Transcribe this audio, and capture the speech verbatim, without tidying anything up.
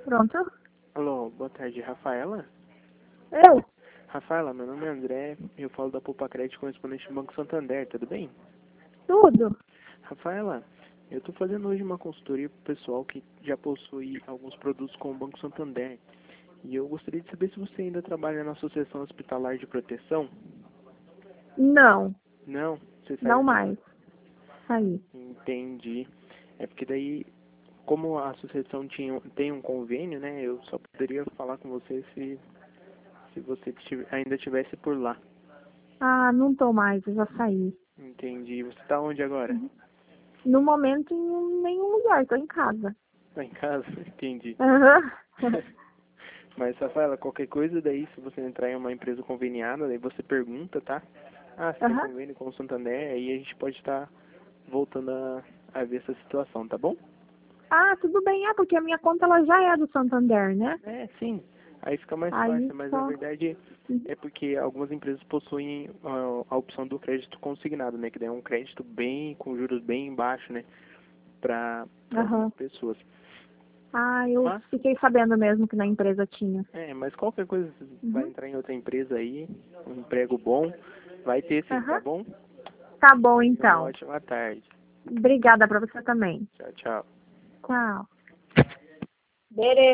Pronto? Alô, boa tarde, Rafaela? Eu? Rafaela, meu nome é André, eu falo da Poupa Crédito correspondente do Banco Santander, tudo bem? Tudo? Rafaela, eu estou fazendo hoje uma consultoria para o pessoal que já possui alguns produtos com o Banco Santander. E eu gostaria de saber se você ainda trabalha na Associação Hospitalar de Proteção. Não, Não? Você não saiu de lá? mais. Saí. Entendi. É porque daí, como a associação tinha, tem um convênio, né, eu só poderia falar com você se, se você tive- ainda estivesse por lá. Ah, não tô mais, eu já saí. Entendi. Você está onde agora? Uhum. No momento, em nenhum lugar, tô em casa. Tá em casa? Entendi. Aham. Mas, Rafaela, qualquer coisa daí, se você entrar em uma empresa conveniada, daí você pergunta, tá? Ah, você tem Aham. convênio com o Santander, aí a gente pode estar voltando a, a ver essa situação, tá bom? Ah, tudo bem, é porque a minha conta ela já é do Santander, né? É, sim. Aí fica mais Aí fácil, mas na só. verdade Uhum. é porque algumas empresas possuem ah, a opção do crédito consignado, né? Que daí é um crédito bem, com juros bem baixos, né? Para algumas Aham. pessoas. Ah, eu Mas, fiquei sabendo mesmo que na empresa tinha. é, mas qualquer coisa, você vai Uhum. entrar em outra empresa aí, um emprego bom, vai ter sim, tá Aham. bom? Tá bom, E uma então. ótima tarde. Obrigada pra você também. Tchau, tchau. Tchau. Beleza.